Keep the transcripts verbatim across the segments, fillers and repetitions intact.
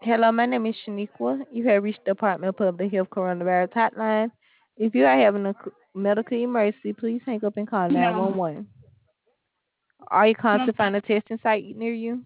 Hello, my name is Shaniqua. You have reached the Department of Public Health Coronavirus Hotline. If you are having a c- medical emergency, please hang up and call No, nine one one. Are you calling no. to find a testing site near you?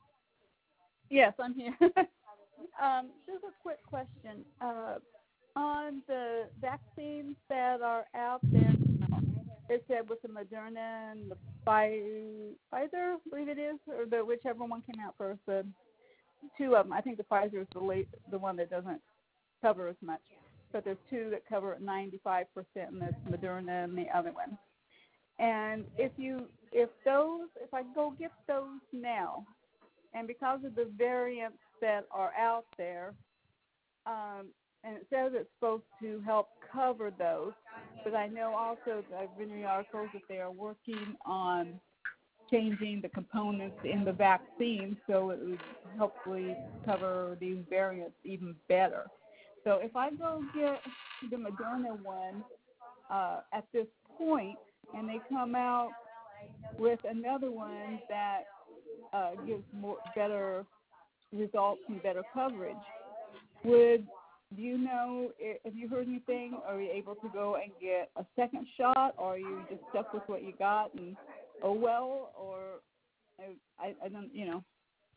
Yes, I'm here. um, just a quick question. Uh, on the vaccines that are out there now, it said with the Moderna and the Pfi- Pfizer, I believe it is, or the whichever one came out first. The two of them. I think the Pfizer is the late, the one that doesn't cover as much. But there's two that cover ninety-five percent, and that's Moderna and the other one. And if you, if those, if I go get those now, and because of the variants that are out there, um, and it says it's supposed to help cover those, but I know also that I've been reading articles that they are working on changing the components in the vaccine so it would hopefully cover these variants even better. So if I go get the Moderna one uh, at this point, and they come out with another one that uh, gives more better results and better coverage. Would do you know? Have you heard anything? Are you able to go and get a second shot, or are you just stuck with what you got and oh well? Or I, I don't, you know.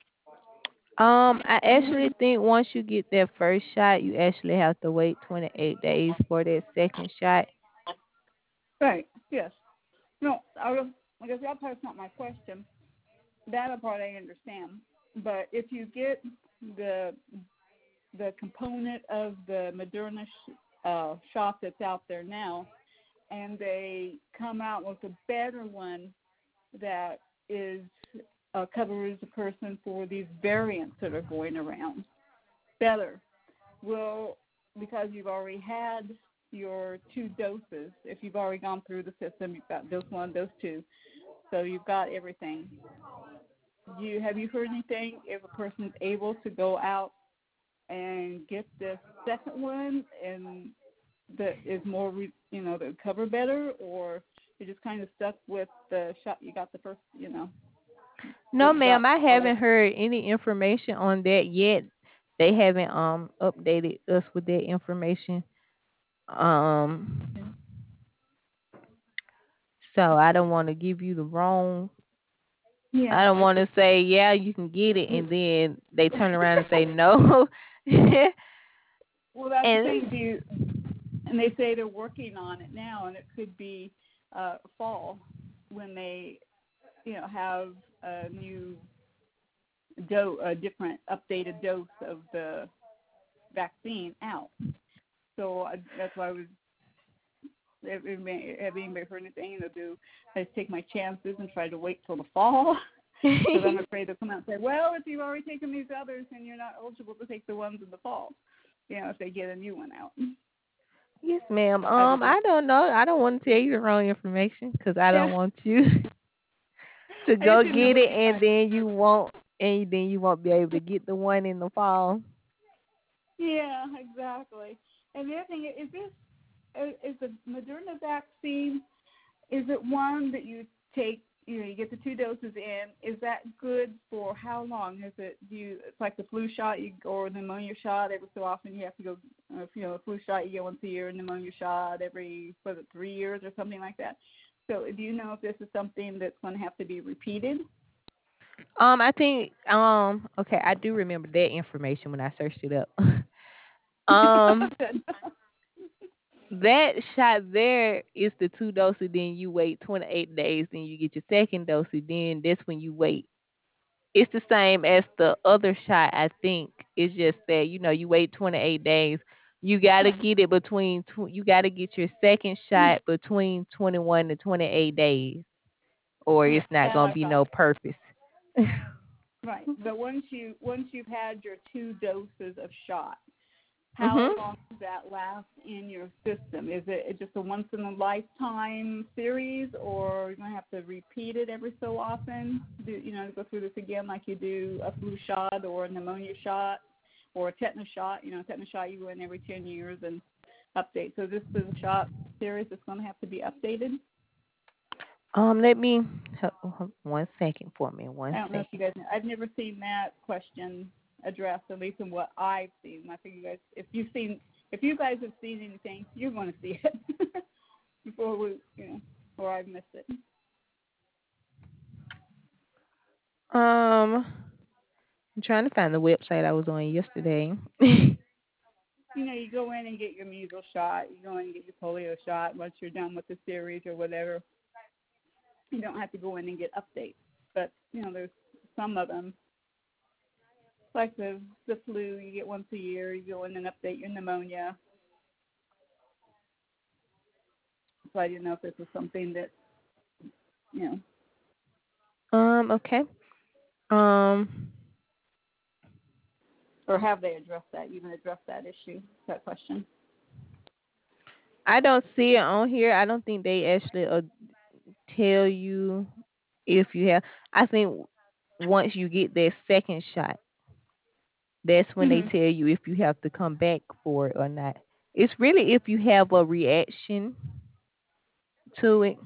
Um, I Have you heard? actually think once you get that first shot, you actually have to wait twenty-eight days for that second shot. Right. Yes. No. I was, I guess that part's not my question. That part I understand. But if you get the the component of the Moderna sh- uh, shot that's out there now, and they come out with a better one that is uh, covers a person for these variants that are going around better. Will, because you've already had your two doses, if you've already gone through the system, you've got dose one, dose two, so you've got everything. You have you heard anything if a person is able to go out and get the second one and that is more, you know, that cover better, or you're just kind of stuck with the shot you got the first, you know, No, first ma'am, shot. I Or haven't heard any information on that yet. They haven't um updated us with that information. Um, so I don't want to give you the wrong. I yeah, don't I want see. to say yeah, you can get it, and then they turn around and say no. Well, that's the and thing. Do you, and they say they're working on it now, and it could be uh, fall when they, you know, have a new dose, a different updated dose of the vaccine out. So I, that's why I was. Have anybody have anybody heard anything? You know, do I just take my chances and try to wait till the fall? Because I'm afraid they'll come out and say, well, if you've already taken these others, then you're not eligible to take the ones in the fall. You know, if they get a new one out. yes, ma'am. So I Um, just I don't know. I don't want to tell you the wrong information because I yeah. don't want you to I just go didn't know get if it, you and guys. then you won't, and then you won't be able to get the one in the fall. Yeah, exactly. And the other thing is this: uh, is the Moderna vaccine? Is it one that you take? You know, you get the two doses in. Is that good for how long? Is it? Do you? It's like the flu shot, you or the pneumonia shot. Every so often, you have to go. Uh, if you know, a flu shot, you get once a year. Pneumonia shot every was it three years or something like that. So, do you know if this is something that's going to have to be repeated? Um, I think um, okay, I do remember that information when I searched it up. um, Good. that shot there is the two doses. Then you wait twenty eight days. Then you get your second dose. Then that's when you wait. It's the same as the other shot, I think. It's just that you know you wait twenty-eight days. You gotta Right. get it between. Tw- you gotta get your second shot between twenty-one to twenty-eight days, or Yeah, it's not that gonna I be got. no purpose. Right. But once you once you've had your two doses of shot, how Mhm. long does that last in your system? Is it just a once in a lifetime series, or you're gonna have to repeat it every so often? Do you know go through this again like you do a flu shot or a pneumonia shot or a tetanus shot? You know, a tetanus shot you go in every ten years and update. So this is a shot series that's going to have to be updated. Um, let me h- h- one second for me. One I don't know if you second. guys know. I've never seen that question addressed, at least in what I've seen. I think you guys, if you've seen, if you guys have seen anything, you're going to see it before we, you know, or I've missed it. Um, I'm trying to find the website I was on yesterday. You know, you go in and get your measles shot, you go in and get your polio shot once you're done with the series or whatever. You don't have to go in and get updates. But, you know, there's some of them, like the the flu, you get once a year, you go in and update your pneumonia. So I didn't know if this was something that, you know, um, okay. Um, or have they addressed that, even addressed that issue, that question? I don't see it on here. I don't think they actually uh, tell you if you have. I think once you get that second shot, that's when they Mhm. tell you if you have to come back for it or not. It's really if you have a reaction to it,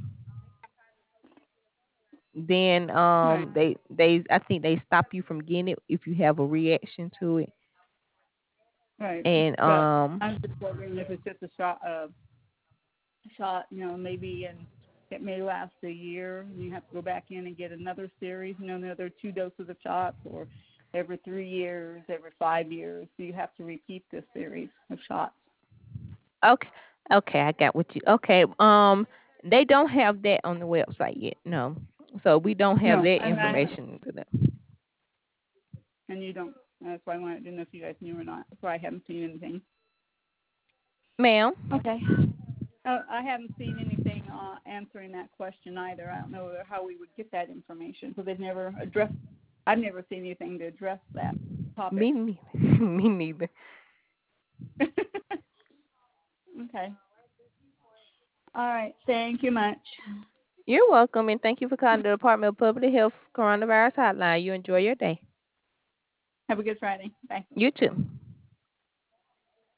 then Right. um they they I think they stop you from getting it if you have a reaction to it. Right. And But um I'm just wondering if it's just a shot, uh, shot, you know, maybe, and it may last a year, and you have to go back in and get another series, you know, another two doses of shots, or every three years, every five years, so you have to repeat this series of shots. okay, okay, I got what you. Okay, um they don't have that on the website yet. No. So we don't have No, that and I information to them. and you don't. That's why I wanted to know if you guys knew or not. So I haven't seen anything. Ma'am. Okay. Uh, I haven't seen anything uh, answering that question either. I don't know how we would get that information because they've never addressed. I've never seen anything to address that topic. Me neither. Me neither. Okay. All right. Thank you much. You're welcome, and thank you for calling the Department of Public Health Coronavirus Hotline. You enjoy your day. Have a good Friday. Bye. You too.